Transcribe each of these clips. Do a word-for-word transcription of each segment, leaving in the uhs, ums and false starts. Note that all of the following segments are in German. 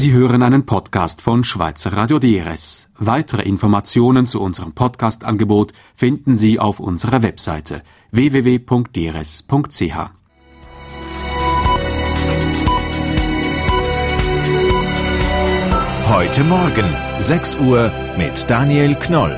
Sie hören einen Podcast von Schweizer Radio D R S. Weitere Informationen zu unserem Podcast-Angebot finden Sie auf unserer Webseite w w w punkt d r s punkt c h. Heute Morgen, sechs Uhr mit Daniel Knoll.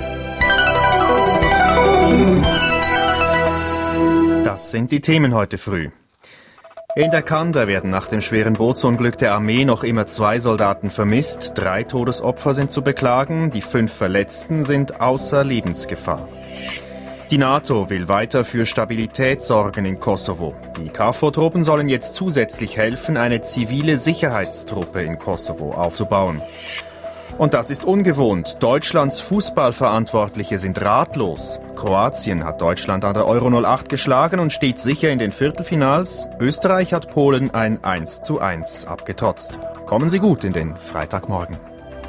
Das sind die Themen heute früh. In der Kanda werden nach dem schweren Bootsunglück der Armee noch immer zwei Soldaten vermisst. Drei Todesopfer sind zu beklagen, die fünf Verletzten sind außer Lebensgefahr. Die NATO will weiter für Stabilität sorgen in Kosovo. Die KFOR-Truppen sollen jetzt zusätzlich helfen, eine zivile Sicherheitstruppe in Kosovo aufzubauen. Und das ist ungewohnt. Deutschlands Fußballverantwortliche sind ratlos. Kroatien hat Deutschland an der Euro null acht geschlagen und steht sicher in den Viertelfinals. Österreich hat Polen ein eins zu eins abgetrotzt. Kommen Sie gut in den Freitagmorgen.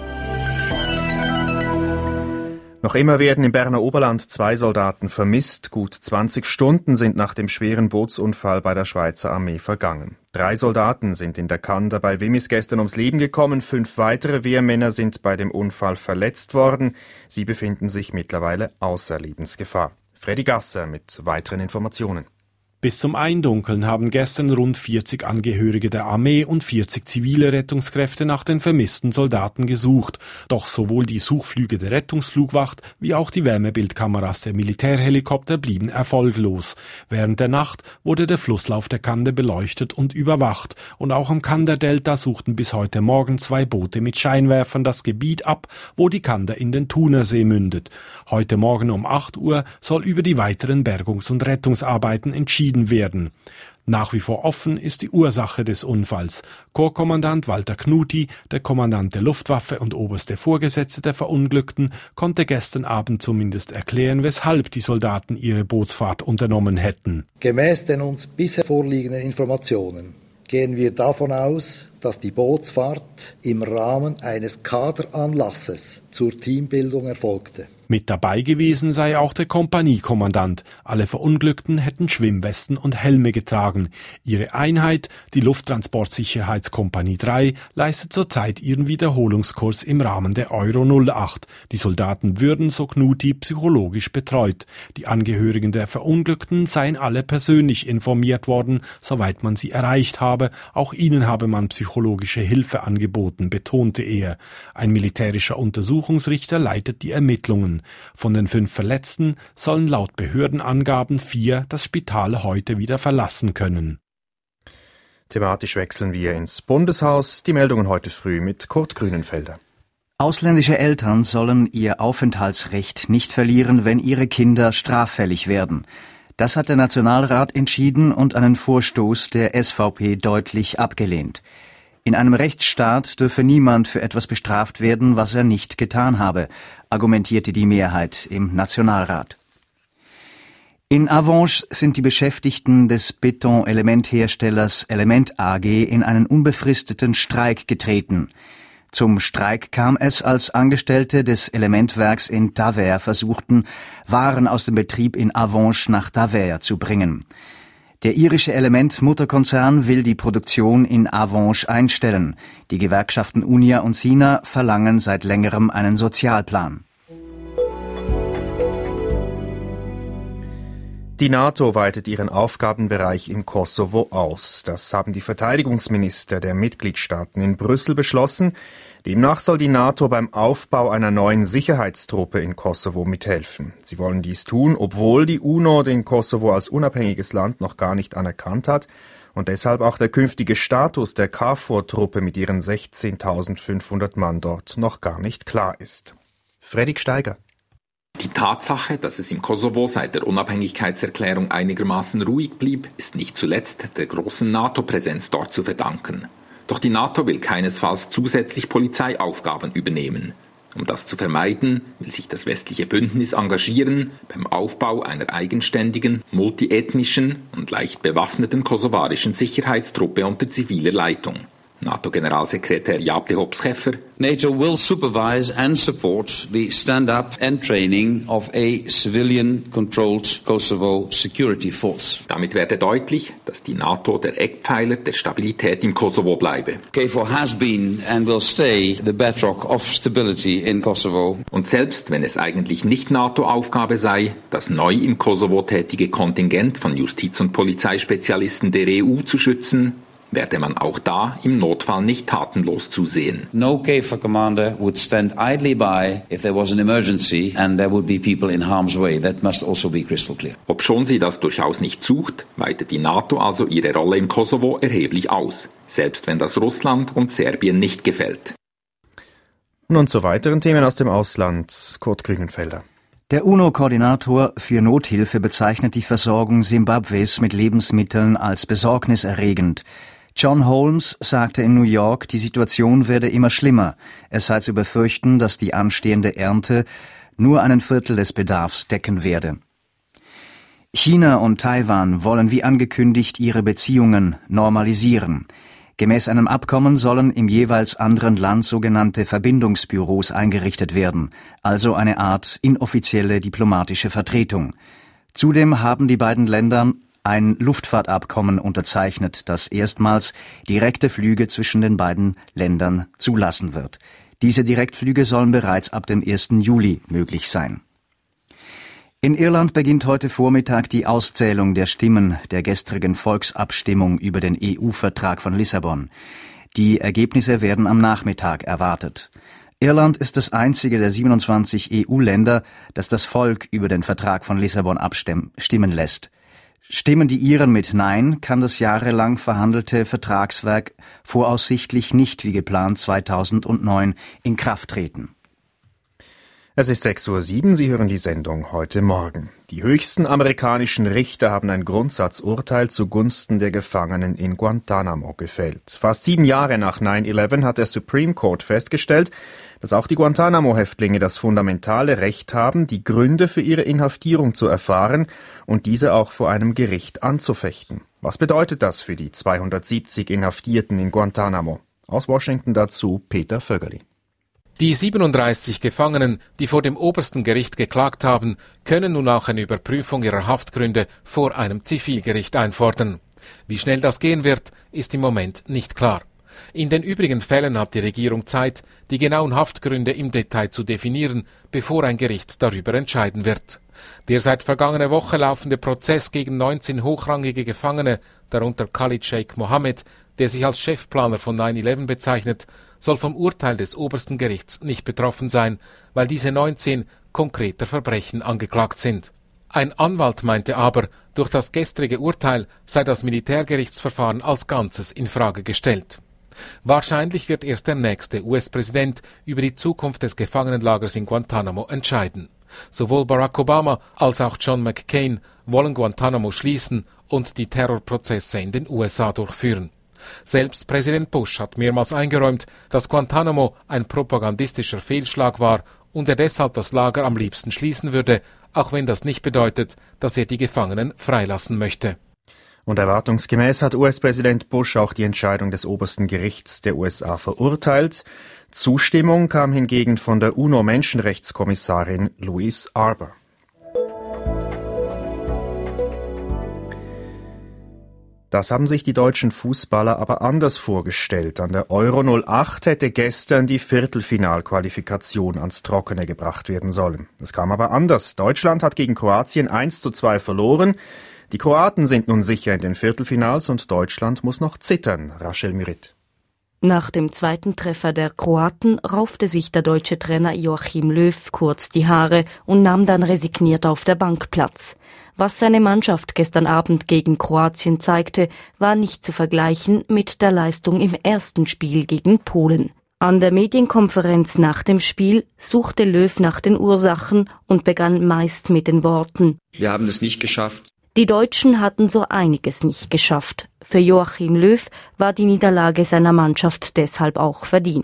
Noch immer werden im Berner Oberland zwei Soldaten vermisst. Gut zwanzig Stunden sind nach dem schweren Bootsunfall bei der Schweizer Armee vergangen. Drei Soldaten sind in der Kanda bei Wimmis gestern ums Leben gekommen. Fünf weitere Wehrmänner sind bei dem Unfall verletzt worden. Sie befinden sich mittlerweile außer Lebensgefahr. Freddy Gasser mit weiteren Informationen. Bis zum Eindunkeln haben gestern rund vierzig Angehörige der Armee und vierzig zivile Rettungskräfte nach den vermissten Soldaten gesucht. Doch sowohl die Suchflüge der Rettungsflugwacht wie auch die Wärmebildkameras der Militärhelikopter blieben erfolglos. Während der Nacht wurde der Flusslauf der Kanda beleuchtet und überwacht. Und auch am Kanda-Delta suchten bis heute Morgen zwei Boote mit Scheinwerfern das Gebiet ab, wo die Kanda in den Thunersee mündet. Heute Morgen um acht Uhr soll über die weiteren Bergungs- und Rettungsarbeiten entschieden werden. Nach wie vor offen ist die Ursache des Unfalls. Korpskommandant Walter Knutti, der Kommandant der Luftwaffe und oberste Vorgesetzte der Verunglückten, konnte gestern Abend zumindest erklären, weshalb die Soldaten ihre Bootsfahrt unternommen hätten. Gemäß den uns bisher vorliegenden Informationen gehen wir davon aus, dass die Bootsfahrt im Rahmen eines Kaderanlasses zur Teambildung erfolgte. Mit dabei gewesen sei auch der Kompaniekommandant. Alle Verunglückten hätten Schwimmwesten und Helme getragen. Ihre Einheit, die Lufttransportsicherheitskompanie drei, leistet zurzeit ihren Wiederholungskurs im Rahmen der Euro null acht. Die Soldaten würden, so Knutti, psychologisch betreut. Die Angehörigen der Verunglückten seien alle persönlich informiert worden, soweit man sie erreicht habe. Auch ihnen habe man psychologische Hilfe angeboten, betonte er. Ein militärischer Untersuchungsrichter leitet die Ermittlungen. Von den fünf Verletzten sollen laut Behördenangaben vier das Spital heute wieder verlassen können. Thematisch wechseln wir ins Bundeshaus. Die Meldungen heute früh mit Kurt Grünenfelder. Ausländische Eltern sollen ihr Aufenthaltsrecht nicht verlieren, wenn ihre Kinder straffällig werden. Das hat der Nationalrat entschieden und einen Vorstoß der S V P deutlich abgelehnt. In einem Rechtsstaat dürfe niemand für etwas bestraft werden, was er nicht getan habe, argumentierte die Mehrheit im Nationalrat. In Avenches sind die Beschäftigten des Betonelementherstellers Element A G in einen unbefristeten Streik getreten. Zum Streik kam es, als Angestellte des Elementwerks in Taverne versuchten, Waren aus dem Betrieb in Avenches nach Taverne zu bringen. Der irische Element-Mutterkonzern will die Produktion in Avenches einstellen. Die Gewerkschaften Unia und Sina verlangen seit längerem einen Sozialplan. Die NATO weitet ihren Aufgabenbereich im Kosovo aus. Das haben die Verteidigungsminister der Mitgliedstaaten in Brüssel beschlossen. Demnach soll die NATO beim Aufbau einer neuen Sicherheitstruppe in Kosovo mithelfen. Sie wollen dies tun, obwohl die UNO den Kosovo als unabhängiges Land noch gar nicht anerkannt hat und deshalb auch der künftige Status der KFOR-Truppe mit ihren sechzehntausendfünfhundert Mann dort noch gar nicht klar ist. Fredrik Steiger. Die Tatsache, dass es im Kosovo seit der Unabhängigkeitserklärung einigermaßen ruhig blieb, ist nicht zuletzt der großen NATO-Präsenz dort zu verdanken. Doch die NATO will keinesfalls zusätzlich Polizeiaufgaben übernehmen. Um das zu vermeiden, will sich das westliche Bündnis engagieren beim Aufbau einer eigenständigen, multiethnischen und leicht bewaffneten kosovarischen Sicherheitstruppe unter ziviler Leitung. NATO-Generalsekretär Jaap de Hoop-Scheffer. NATO will supervise and support the stand-up and training of a civilian-controlled Kosovo security force. Damit werde deutlich, dass die NATO der Eckpfeiler der Stabilität im Kosovo bleibe. K F O R has been and will stay the bedrock of stability in Kosovo. Und selbst wenn es eigentlich nicht NATO-Aufgabe sei, das neu im Kosovo tätige Kontingent von Justiz- und Polizeispezialisten der E U zu schützen, werde man auch da im Notfall nicht tatenlos zusehen. No K F O R commander would stand idly by if there was an emergency and there would be people in harm's way. That must also be crystal clear. Obschon sie das durchaus nicht sucht, weitet die NATO also ihre Rolle im Kosovo erheblich aus, selbst wenn das Russland und Serbien nicht gefällt. Nun zu weiteren Themen aus dem Ausland. Kurt Grünenfelder. Der UNO-Koordinator für Nothilfe bezeichnet die Versorgung Simbabwes mit Lebensmitteln als besorgniserregend. John Holmes sagte in New York, die Situation werde immer schlimmer. Es sei zu befürchten, dass die anstehende Ernte nur einen Viertel des Bedarfs decken werde. China und Taiwan wollen wie angekündigt ihre Beziehungen normalisieren. Gemäß einem Abkommen sollen im jeweils anderen Land sogenannte Verbindungsbüros eingerichtet werden, also eine Art inoffizielle diplomatische Vertretung. Zudem haben die beiden Länder ein Luftfahrtabkommen unterzeichnet, das erstmals direkte Flüge zwischen den beiden Ländern zulassen wird. Diese Direktflüge sollen bereits ab dem ersten Juli möglich sein. In Irland beginnt heute Vormittag die Auszählung der Stimmen der gestrigen Volksabstimmung über den E U-Vertrag von Lissabon. Die Ergebnisse werden am Nachmittag erwartet. Irland ist das einzige der siebenundzwanzig E U-Länder, das das Volk über den Vertrag von Lissabon abstimmen lässt. Stimmen die Iren mit Nein, kann das jahrelang verhandelte Vertragswerk voraussichtlich nicht wie geplant zweitausendneun in Kraft treten. Es ist sechs Uhr sieben, Sie hören die Sendung heute Morgen. Die höchsten amerikanischen Richter haben ein Grundsatzurteil zugunsten der Gefangenen in Guantanamo gefällt. Fast sieben Jahre nach neun elf hat der Supreme Court festgestellt, dass auch die Guantanamo-Häftlinge das fundamentale Recht haben, die Gründe für ihre Inhaftierung zu erfahren und diese auch vor einem Gericht anzufechten. Was bedeutet das für die zweihundertsiebzig Inhaftierten in Guantanamo? Aus Washington dazu Peter Vögeli. Die siebenunddreißig Gefangenen, die vor dem obersten Gericht geklagt haben, können nun auch eine Überprüfung ihrer Haftgründe vor einem Zivilgericht einfordern. Wie schnell das gehen wird, ist im Moment nicht klar. In den übrigen Fällen hat die Regierung Zeit, die genauen Haftgründe im Detail zu definieren, bevor ein Gericht darüber entscheiden wird. Der seit vergangener Woche laufende Prozess gegen neunzehn hochrangige Gefangene, darunter Khalid Sheikh Mohammed, der sich als Chefplaner von neun elf bezeichnet, soll vom Urteil des obersten Gerichts nicht betroffen sein, weil diese neunzehn konkreter Verbrechen angeklagt sind. Ein Anwalt meinte aber, durch das gestrige Urteil sei das Militärgerichtsverfahren als Ganzes in Frage gestellt. Wahrscheinlich wird erst der nächste U S-Präsident über die Zukunft des Gefangenenlagers in Guantanamo entscheiden. Sowohl Barack Obama als auch John McCain wollen Guantanamo schließen und die Terrorprozesse in den U S A durchführen. Selbst Präsident Bush hat mehrmals eingeräumt, dass Guantanamo ein propagandistischer Fehlschlag war und er deshalb das Lager am liebsten schließen würde, auch wenn das nicht bedeutet, dass er die Gefangenen freilassen möchte. Und erwartungsgemäß hat U S-Präsident Bush auch die Entscheidung des obersten Gerichts der U S A verurteilt. Zustimmung kam hingegen von der UNO-Menschenrechtskommissarin Louise Arbour. Das haben sich die deutschen Fußballer aber anders vorgestellt. An der Euro null acht hätte gestern die Viertelfinalqualifikation ans Trockene gebracht werden sollen. Es kam aber anders. Deutschland hat gegen Kroatien eins zu zwei verloren. Die Kroaten sind nun sicher in den Viertelfinals und Deutschland muss noch zittern. Rachel Mürit. Nach dem zweiten Treffer der Kroaten raufte sich der deutsche Trainer Joachim Löw kurz die Haare und nahm dann resigniert auf der Bank Platz. Was seine Mannschaft gestern Abend gegen Kroatien zeigte, war nicht zu vergleichen mit der Leistung im ersten Spiel gegen Polen. An der Medienkonferenz nach dem Spiel suchte Löw nach den Ursachen und begann meist mit den Worten: Wir haben es nicht geschafft. Die Deutschen hatten so einiges nicht geschafft. Für Joachim Löw war die Niederlage seiner Mannschaft deshalb auch verdient.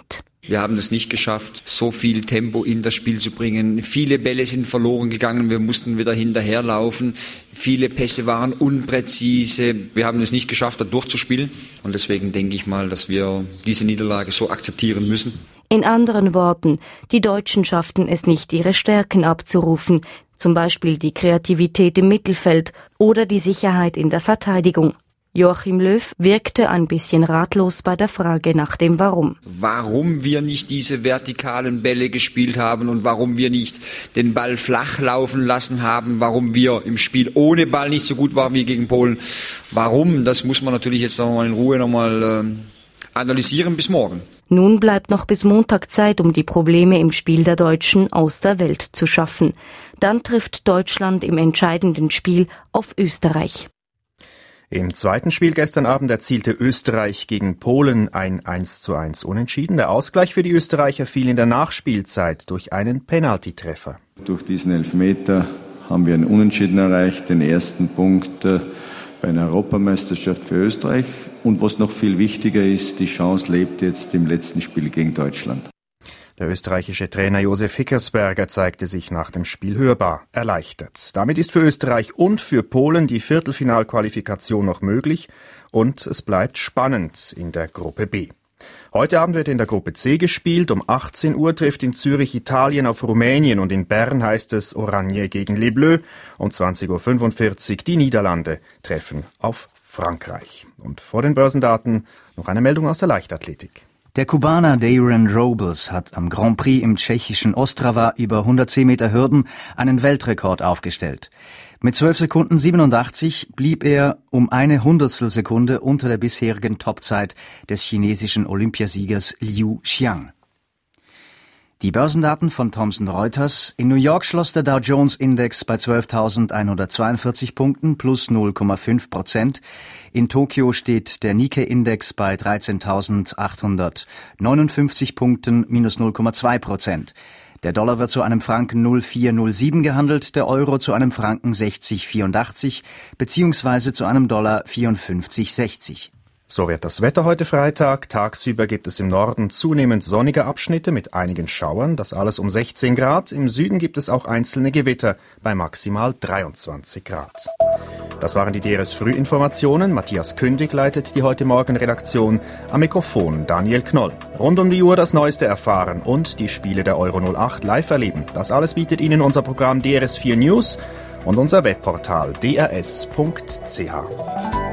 Wir haben es nicht geschafft, so viel Tempo in das Spiel zu bringen. Viele Bälle sind verloren gegangen, wir mussten wieder hinterherlaufen. Viele Pässe waren unpräzise. Wir haben es nicht geschafft, da durchzuspielen. Und deswegen denke ich mal, dass wir diese Niederlage so akzeptieren müssen. In anderen Worten, die Deutschen schafften es nicht, ihre Stärken abzurufen, zum Beispiel die Kreativität im Mittelfeld oder die Sicherheit in der Verteidigung. Joachim Löw wirkte ein bisschen ratlos bei der Frage nach dem Warum. Warum wir nicht diese vertikalen Bälle gespielt haben und warum wir nicht den Ball flach laufen lassen haben, warum wir im Spiel ohne Ball nicht so gut waren wie gegen Polen. Warum, das muss man natürlich jetzt noch mal in Ruhe noch mal äh, analysieren bis morgen. Nun bleibt noch bis Montag Zeit, um die Probleme im Spiel der Deutschen aus der Welt zu schaffen. Dann trifft Deutschland im entscheidenden Spiel auf Österreich. Im zweiten Spiel gestern Abend erzielte Österreich gegen Polen ein eins zu eins Unentschieden. Der Ausgleich für die Österreicher fiel in der Nachspielzeit durch einen Penaltytreffer. Durch diesen Elfmeter haben wir einen Unentschieden erreicht, den ersten Punkt bei einer Europameisterschaft für Österreich. Und was noch viel wichtiger ist, die Chance lebt jetzt im letzten Spiel gegen Deutschland. Der österreichische Trainer Josef Hickersberger zeigte sich nach dem Spiel hörbar erleichtert. Damit ist für Österreich und für Polen die Viertelfinalqualifikation noch möglich und es bleibt spannend in der Gruppe B. Heute Abend wird in der Gruppe C gespielt. Um achtzehn Uhr trifft in Zürich Italien auf Rumänien und in Bern heißt es Oranje gegen Les Bleus. Um zwanzig Uhr fünfundvierzig die Niederlande treffen auf Frankreich. Und vor den Börsendaten noch eine Meldung aus der Leichtathletik. Der Kubaner Darren Robles hat am Grand Prix im tschechischen Ostrava über hundertzehn Meter Hürden einen Weltrekord aufgestellt. Mit zwölf Sekunden siebenundachtzig blieb er um eine Hundertstelsekunde unter der bisherigen Topzeit des chinesischen Olympiasiegers Liu Xiang. Die Börsendaten von Thomson Reuters. In New York schloss der Dow Jones Index bei zwölftausendeinhundertzweiundvierzig Punkten plus null Komma fünf Prozent. In Tokio steht der Nikkei Index bei dreizehntausendachthundertneunundfünfzig Punkten minus null Komma zwei Prozent. Der Dollar wird zu einem Franken null Komma vier null sieben gehandelt, der Euro zu einem Franken sechzig Komma vierundachtzig beziehungsweise zu einem Dollar vierundfünfzig Komma sechzig. So wird das Wetter heute Freitag. Tagsüber gibt es im Norden zunehmend sonnige Abschnitte mit einigen Schauern. Das alles um sechzehn Grad. Im Süden gibt es auch einzelne Gewitter bei maximal dreiundzwanzig Grad. Das waren die D R S Frühinformationen. Matthias Kündig leitet die heute Morgen Redaktion. Am Mikrofon Daniel Knoll. Rund um die Uhr das Neueste erfahren und die Spiele der Euro null acht live erleben. Das alles bietet Ihnen unser Programm D R S vier News und unser Webportal d r s punkt c h.